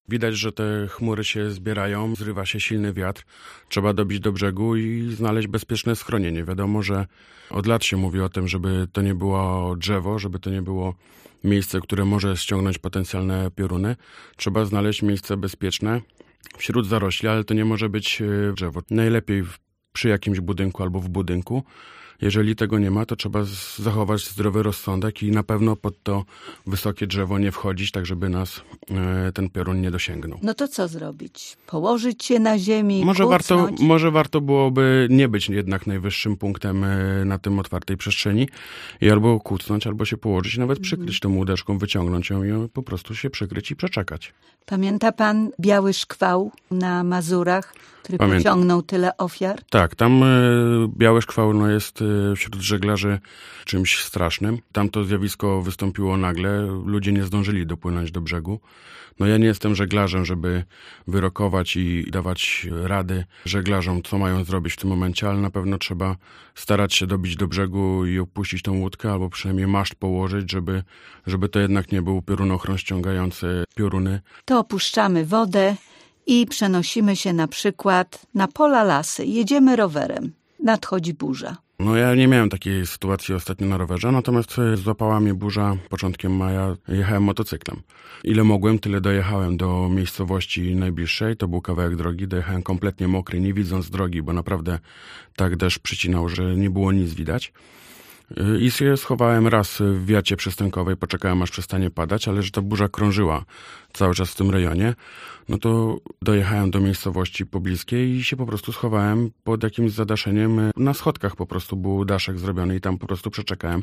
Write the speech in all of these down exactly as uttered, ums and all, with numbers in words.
Widać, że te chmury się zbierają, zrywa się silny wiatr. Trzeba dobić do brzegu i znaleźć bezpieczne schronienie. Wiadomo, że od lat się mówi o tym, żeby to nie było drzewo, żeby to nie było miejsce, które może ściągnąć potencjalne pioruny. Trzeba znaleźć miejsce bezpieczne wśród zarośli, ale to nie może być drzewo. Najlepiej przy jakimś budynku albo w budynku. Jeżeli tego nie ma, to trzeba zachować zdrowy rozsądek i na pewno pod to wysokie drzewo nie wchodzić, tak żeby nas e, ten piorun nie dosięgnął. No to co zrobić? Położyć się na ziemi, może warto, kucnąć? może warto byłoby nie być jednak najwyższym punktem e, na tym otwartej przestrzeni i albo kucnąć, albo się położyć, nawet przykryć tą łódeczką, wyciągnąć ją i po prostu się przykryć i przeczekać. Pamięta pan biały szkwał na Mazurach, który Pamiętam. pociągnął tyle ofiar? Tak, tam e, biały szkwał no, jest e, wśród żeglarzy czymś strasznym. Tam to zjawisko wystąpiło nagle, ludzie nie zdążyli dopłynąć do brzegu. No ja nie jestem żeglarzem, żeby wyrokować i dawać rady żeglarzom, co mają zrobić w tym momencie, ale na pewno trzeba starać się dobić do brzegu i opuścić tą łódkę, albo przynajmniej maszt położyć, żeby, żeby to jednak nie był piorunochron ściągający pioruny. To opuszczamy wodę i przenosimy się na przykład na pola, lasy. Jedziemy rowerem. Nadchodzi burza. No ja nie miałem takiej sytuacji ostatnio na rowerze, natomiast złapała mnie burza początkiem maja, jechałem motocyklem. Ile mogłem, tyle dojechałem do miejscowości najbliższej, to był kawałek drogi, dojechałem kompletnie mokry, nie widząc drogi, bo naprawdę tak deszcz przycinał, że nie było nic widać. I się schowałem raz w wiacie przystankowej, poczekałem aż przestanie padać, ale że ta burza krążyła cały czas w tym rejonie, no to dojechałem do miejscowości pobliskiej i się po prostu schowałem pod jakimś zadaszeniem. Na schodkach po prostu był daszek zrobiony i tam po prostu przeczekałem,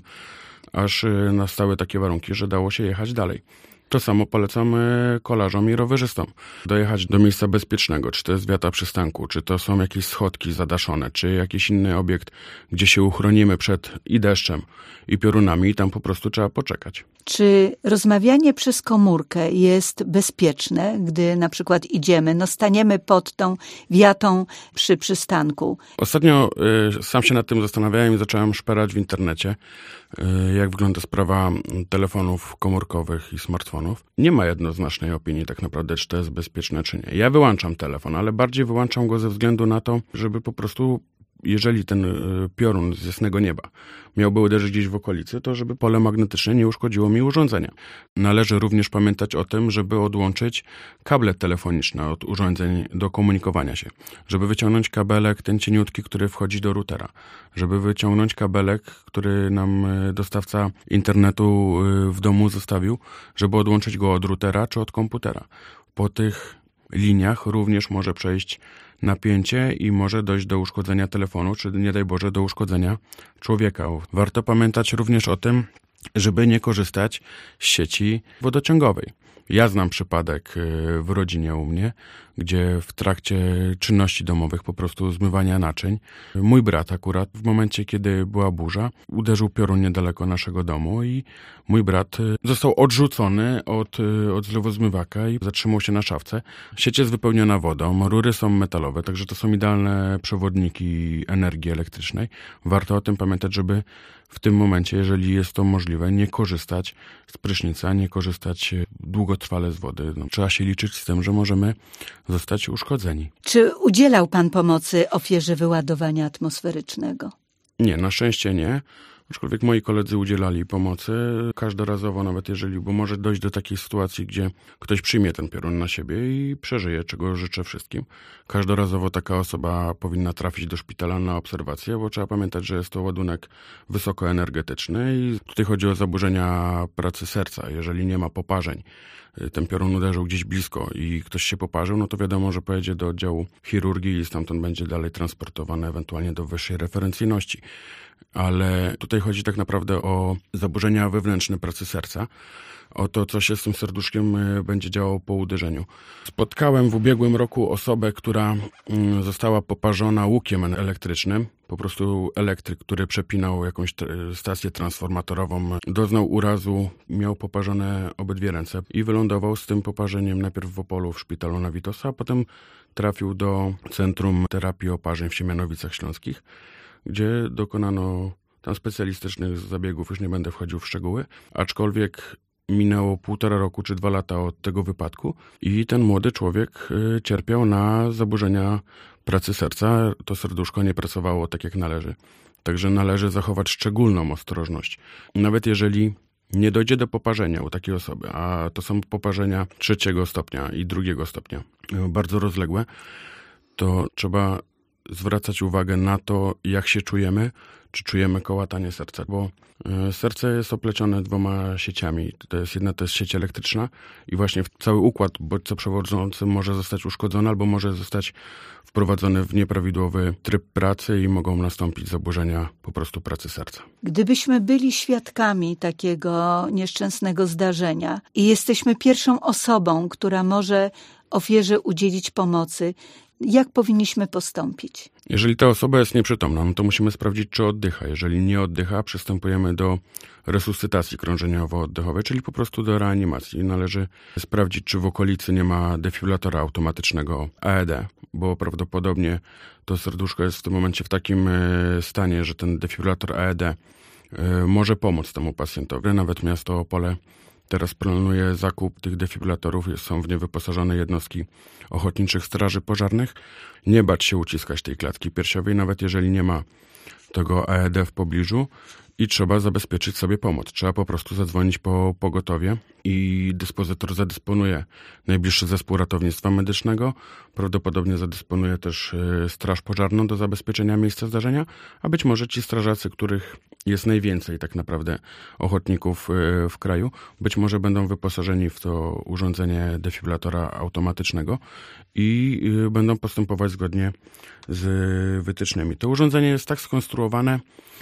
aż nastały takie warunki, że dało się jechać dalej. To samo polecam kolarzom i rowerzystom. Dojechać do miejsca bezpiecznego, czy to jest wiata przystanku, czy to są jakieś schodki zadaszone, czy jakiś inny obiekt, gdzie się uchronimy przed i deszczem, i piorunami, i tam po prostu trzeba poczekać. Czy rozmawianie przez komórkę jest bezpieczne, gdy na przykład idziemy, no staniemy pod tą wiatą przy przystanku? Ostatnio y, sam się nad tym zastanawiałem i zacząłem szperać w internecie, y, jak wygląda sprawa telefonów komórkowych i smartfonów. Nie ma jednoznacznej opinii tak naprawdę, czy to jest bezpieczne, czy nie. Ja wyłączam telefon, ale bardziej wyłączam go ze względu na to, żeby po prostu, jeżeli ten piorun z jasnego nieba miałby uderzyć gdzieś w okolicy, to żeby pole magnetyczne nie uszkodziło mi urządzenia. Należy również pamiętać o tym, żeby odłączyć kable telefoniczne od urządzeń do komunikowania się. Żeby wyciągnąć kabelek, ten cieniutki, który wchodzi do routera. Żeby wyciągnąć kabelek, który nam dostawca internetu w domu zostawił, żeby odłączyć go od routera czy od komputera. Po tych liniach również może przejść napięcie i może dojść do uszkodzenia telefonu, czy nie daj Boże do uszkodzenia człowieka. Warto pamiętać również o tym, żeby nie korzystać z sieci wodociągowej. Ja znam przypadek w rodzinie u mnie, gdzie w trakcie czynności domowych, po prostu zmywania naczyń, mój brat akurat w momencie, kiedy była burza, uderzył piorun niedaleko naszego domu i mój brat został odrzucony od, od zlewozmywaka i zatrzymał się na szafce. Sieć jest wypełniona wodą, rury są metalowe, także to są idealne przewodniki energii elektrycznej. Warto o tym pamiętać, żeby w tym momencie, jeżeli jest to możliwe, nie korzystać z prysznica, nie korzystać długotrwale z wody. No, trzeba się liczyć z tym, że możemy zostać uszkodzeni. Czy udzielał pan pomocy ofierze wyładowania atmosferycznego? Nie, na szczęście nie. Aczkolwiek moi koledzy udzielali pomocy każdorazowo, nawet jeżeli, bo może dojść do takiej sytuacji, gdzie ktoś przyjmie ten piorun na siebie i przeżyje, czego życzę wszystkim. Każdorazowo taka osoba powinna trafić do szpitala na obserwację, bo trzeba pamiętać, że jest to ładunek wysokoenergetyczny i tutaj chodzi o zaburzenia pracy serca. Jeżeli nie ma poparzeń, ten piorun uderzył gdzieś blisko i ktoś się poparzył, no to wiadomo, że pojedzie do oddziału chirurgii i stamtąd będzie dalej transportowany ewentualnie do wyższej referencyjności. Ale tutaj chodzi tak naprawdę o zaburzenia wewnętrzne pracy serca, o to, co się z tym serduszkiem będzie działo po uderzeniu. Spotkałem w ubiegłym roku osobę, która została poparzona łukiem elektrycznym. Po prostu elektryk, który przepinał jakąś stację transformatorową, doznał urazu, miał poparzone obydwie ręce i wylądował z tym poparzeniem najpierw w Opolu w szpitalu na Witosa, a potem trafił do Centrum Terapii Oparzeń w Siemianowicach Śląskich, gdzie dokonano tam specjalistycznych zabiegów, już nie będę wchodził w szczegóły, aczkolwiek minęło półtora roku czy dwa lata od tego wypadku i ten młody człowiek cierpiał na zaburzenia pracy serca. To serduszko nie pracowało tak jak należy. Także należy zachować szczególną ostrożność. Nawet jeżeli nie dojdzie do poparzenia u takiej osoby, a to są poparzenia trzeciego stopnia i drugiego stopnia, bardzo rozległe, to trzeba zwracać uwagę na to, jak się czujemy, czy czujemy kołatanie serca, bo serce jest oplecione dwoma sieciami. To jest jedna to jest sieć elektryczna i właśnie cały układ bodźcoprzewodzący może zostać uszkodzony albo może zostać wprowadzony w nieprawidłowy tryb pracy i mogą nastąpić zaburzenia po prostu pracy serca. Gdybyśmy byli świadkami takiego nieszczęsnego zdarzenia i jesteśmy pierwszą osobą, która może ofierze udzielić pomocy, jak powinniśmy postąpić? Jeżeli ta osoba jest nieprzytomna, no to musimy sprawdzić, czy oddycha. Jeżeli nie oddycha, przystępujemy do resuscytacji krążeniowo-oddechowej, czyli po prostu do reanimacji. Należy sprawdzić, czy w okolicy nie ma defibrylatora automatycznego A E D, bo prawdopodobnie to serduszko jest w tym momencie w takim stanie, że ten defibrylator A E D może pomóc temu pacjentowi. Nawet miasto Opole teraz planuje zakup tych defibrylatorów. Są w nie wyposażone jednostki ochotniczych straży pożarnych. Nie bać się uciskać tej klatki piersiowej, nawet jeżeli nie ma tego A E D w pobliżu i trzeba zabezpieczyć sobie pomoc. Trzeba po prostu zadzwonić po pogotowie i dyspozytor zadysponuje najbliższy zespół ratownictwa medycznego. Prawdopodobnie zadysponuje też straż pożarną do zabezpieczenia miejsca zdarzenia, a być może ci strażacy, których jest najwięcej tak naprawdę ochotników w kraju, być może będą wyposażeni w to urządzenie defibrylatora automatycznego i będą postępować zgodnie z wytycznymi. To urządzenie jest tak skonstruowane,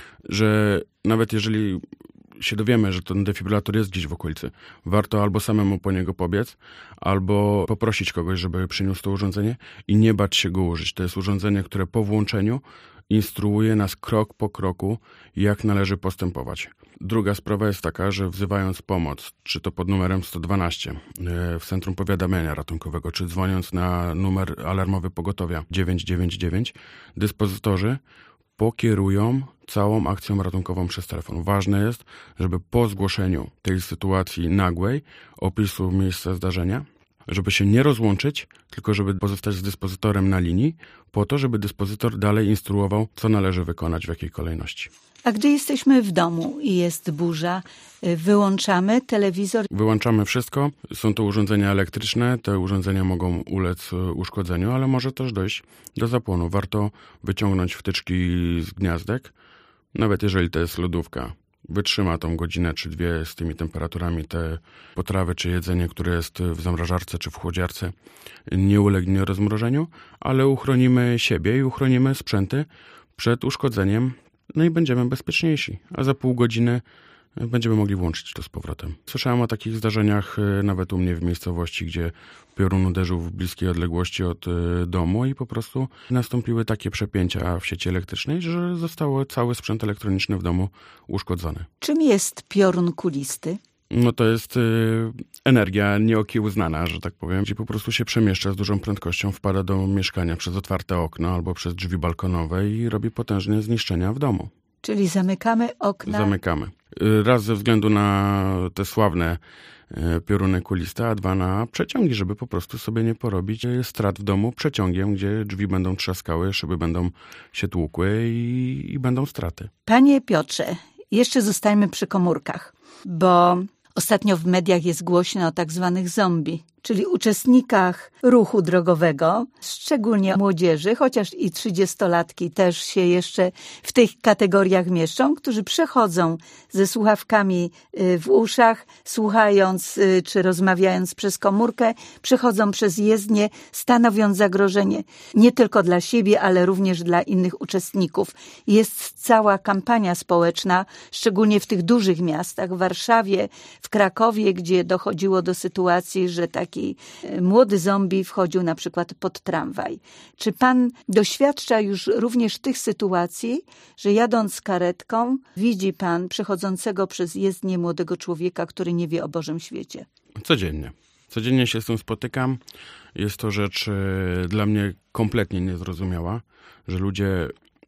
że nawet jeżeli się dowiemy, że ten defibrylator jest gdzieś w okolicy, warto albo samemu po niego pobiec, albo poprosić kogoś, żeby przyniósł to urządzenie i nie bać się go użyć. To jest urządzenie, które po włączeniu instruuje nas krok po kroku, jak należy postępować. Druga sprawa jest taka, że wzywając pomoc, czy to pod numerem sto dwanaście w Centrum Powiadamiania Ratunkowego, czy dzwoniąc na numer alarmowy pogotowia dziewięć dziewięć dziewięć, dyspozytorzy pokierują całą akcją ratunkową przez telefon. Ważne jest, żeby po zgłoszeniu tej sytuacji nagłej, opisu miejsca zdarzenia, żeby się nie rozłączyć, tylko żeby pozostać z dyspozytorem na linii, po to, żeby dyspozytor dalej instruował, co należy wykonać, w jakiej kolejności. A gdy jesteśmy w domu i jest burza, wyłączamy telewizor? Wyłączamy wszystko. Są to urządzenia elektryczne. Te urządzenia mogą ulec uszkodzeniu, ale może też dojść do zapłonu. Warto wyciągnąć wtyczki z gniazdek, nawet jeżeli to jest lodówka. Wytrzyma tą godzinę czy dwie z tymi temperaturami. Te potrawy czy jedzenie, które jest w zamrażarce czy w chłodziarce, nie ulegnie rozmrożeniu, ale uchronimy siebie i uchronimy sprzęty przed uszkodzeniem. No i będziemy bezpieczniejsi, a za pół godziny będziemy mogli włączyć to z powrotem. Słyszałem o takich zdarzeniach nawet u mnie w miejscowości, gdzie piorun uderzył w bliskiej odległości od domu i po prostu nastąpiły takie przepięcia w sieci elektrycznej, że został cały sprzęt elektroniczny w domu uszkodzony. Czym jest piorun kulisty? No to jest y, energia nieokiełznana, że tak powiem, gdzie po prostu się przemieszcza z dużą prędkością, wpada do mieszkania przez otwarte okno albo przez drzwi balkonowe i robi potężne zniszczenia w domu. Czyli zamykamy okna? Zamykamy. Y, raz ze względu na te sławne y, pioruny kuliste, a dwa na przeciągi, żeby po prostu sobie nie porobić strat w domu przeciągiem, gdzie drzwi będą trzaskały, szyby będą się tłukły i, i będą straty. Panie Piotrze, jeszcze zostańmy przy komórkach, bo ostatnio w mediach jest głośno o tak zwanych zombie, czyli uczestnikach ruchu drogowego, szczególnie młodzieży, chociaż i trzydziestolatki też się jeszcze w tych kategoriach mieszczą, którzy przechodzą ze słuchawkami w uszach, słuchając czy rozmawiając przez komórkę, przechodzą przez jezdnię, stanowiąc zagrożenie nie tylko dla siebie, ale również dla innych uczestników. Jest cała kampania społeczna, szczególnie w tych dużych miastach, w Warszawie, w Krakowie, gdzie dochodziło do sytuacji, że tak taki młody zombie wchodził na przykład pod tramwaj. Czy pan doświadcza już również tych sytuacji, że jadąc karetką widzi pan przechodzącego przez jezdnię młodego człowieka, który nie wie o Bożym świecie? Codziennie. Codziennie się z tym spotykam. Jest to rzecz dla mnie kompletnie niezrozumiała, że ludzie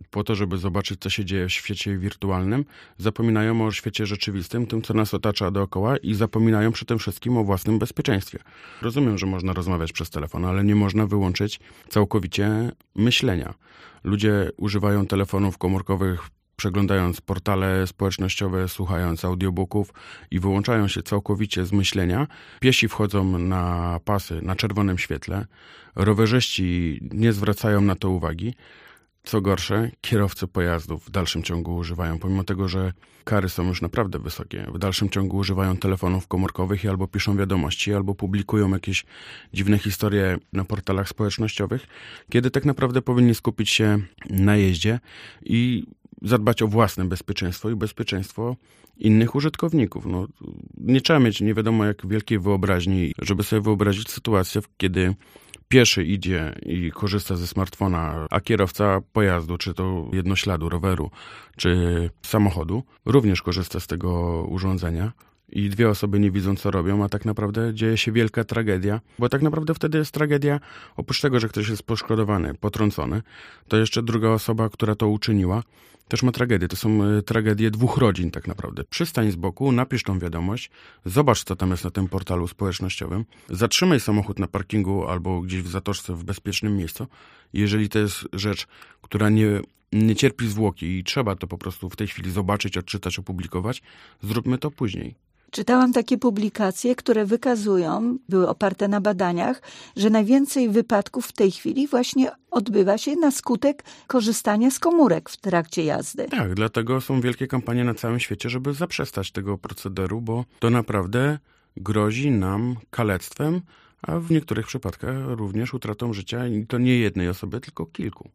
po to, żeby zobaczyć, co się dzieje w świecie wirtualnym, zapominają o świecie rzeczywistym, tym, co nas otacza dookoła i zapominają przy tym wszystkim o własnym bezpieczeństwie. Rozumiem, że można rozmawiać przez telefon, ale nie można wyłączyć całkowicie myślenia. Ludzie używają telefonów komórkowych, przeglądając portale społecznościowe, słuchając audiobooków i wyłączają się całkowicie z myślenia. Piesi wchodzą na pasy na czerwonym świetle, rowerzyści nie zwracają na to uwagi. Co gorsze, kierowcy pojazdów w dalszym ciągu używają, pomimo tego, że kary są już naprawdę wysokie, w dalszym ciągu używają telefonów komórkowych i albo piszą wiadomości, albo publikują jakieś dziwne historie na portalach społecznościowych, kiedy tak naprawdę powinni skupić się na jeździe i zadbać o własne bezpieczeństwo i bezpieczeństwo innych użytkowników. No, nie trzeba mieć nie wiadomo jak wielkiej wyobraźni, żeby sobie wyobrazić sytuację, kiedy pieszy idzie i korzysta ze smartfona, a kierowca pojazdu, czy to jednośladu, roweru, czy samochodu, również korzysta z tego urządzenia i dwie osoby nie widzą, co robią, a tak naprawdę dzieje się wielka tragedia, bo tak naprawdę wtedy jest tragedia, oprócz tego, że ktoś jest poszkodowany, potrącony, to jeszcze druga osoba, która to uczyniła, też ma tragedię. To są tragedie dwóch rodzin tak naprawdę. Przystań z boku, napisz tą wiadomość, zobacz, co tam jest na tym portalu społecznościowym, zatrzymaj samochód na parkingu albo gdzieś w zatoczce w bezpiecznym miejscu. Jeżeli to jest rzecz, która nie, nie cierpi zwłoki i trzeba to po prostu w tej chwili zobaczyć, odczytać, opublikować, zróbmy to później. Czytałam takie publikacje, które wykazują, były oparte na badaniach, że najwięcej wypadków w tej chwili właśnie odbywa się na skutek korzystania z komórek w trakcie jazdy. Tak, dlatego są wielkie kampanie na całym świecie, żeby zaprzestać tego procederu, bo to naprawdę grozi nam kalectwem, a w niektórych przypadkach również utratą życia i to nie jednej osoby, tylko kilku.